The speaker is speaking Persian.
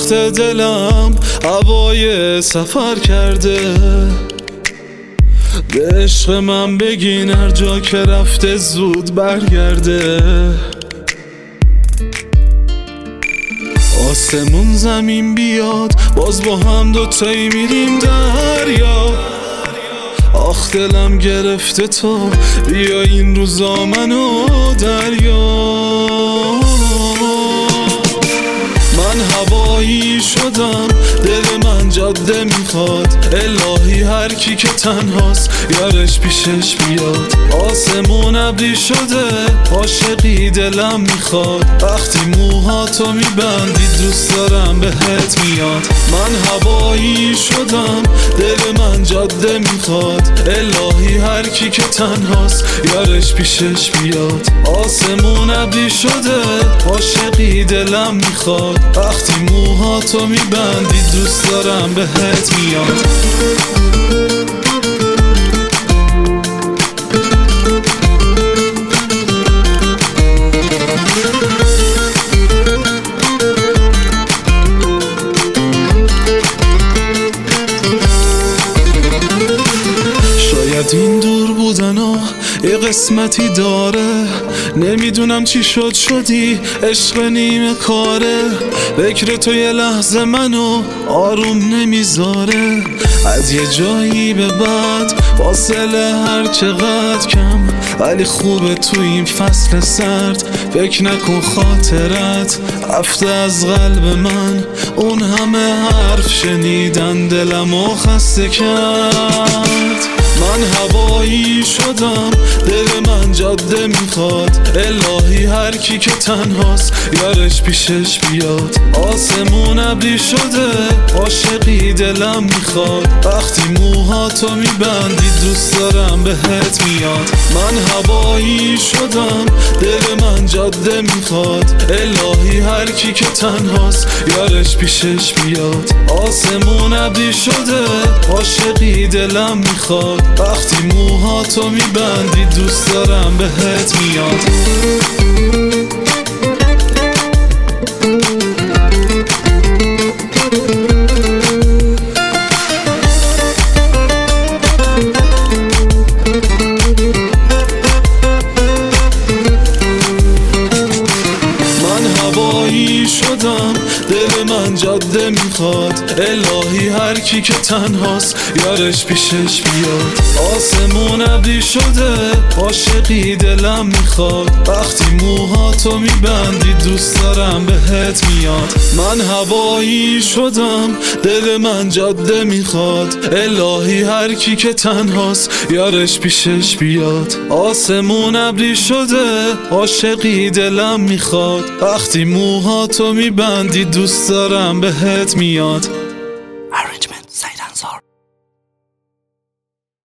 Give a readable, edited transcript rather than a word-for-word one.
وقت دلم هوای سفر کرده. به عشق من بگین هر جا که رفته زود برگرده. آسمون زمین بیاد باز با هم دوتایی میریم دریا. آخ دلم گرفته تو بیا این روزا منو دریا. من هوایی شدم دل من جاده میخواد. الهی هر کی که تنهاست یارش پیشش بیاد. آسمون ابری شده عاشقی دلم میخواد. وقتی موهاتو میبندی دوست دارم بهت میاد. من هوایی شدم دل من جاده میخواد. الهی هر کی که تنهاست یارش پیشش بیاد. آسمون ابری شده عاشقی دلم میخواد. وقتی موهاتو میبندی دوست دارم بهت میاد. شاید این دور بودنا یه قسمتی داره. نمیدونم چی شدی عشق نیمه کاره. فکر تو یه لحظه منو آروم نمیذاره. از یه جایی به بعد فاصله هر چقدر کم ولی خوبه تو این فصل سرد. فکر نکن خاطرت رفته از قلب من. اون همه حرف شنیدن دلمو خسته کرد. من هوایی شدم دل من جاده میخواد. الهی هر کی که تنهاست یارش پیشش بیاد. آسمون ابری شده عاشقی دلم میخواد. وقتی موهاتو میبندی دوست دارم بهت میاد. من هوایی شدم دل من جاده میخواد. الهی هر کی که تنهاست یارش پیشش بیاد. آسمون ابری شده عاشقی دلم میخواد. وقتی موهاتو میبندی دوست دارم بهت میاد. شدم دل من جاده میخواد. الهی هر کی که تنهاست یارش پیشش بیاد. آسمون ابری شده عاشقی دلم میخواد. وقتی موهاتو میبندی دوست دارم بهت میاد. من هوایی شدم دل من جاده میخواد. الهی هر کی که تنهاست یارش پیشش بیاد. آسمون ابری شده عاشقی دلم میخواد. وقتی موهاتو میبندی دوست دارم بهت میاد.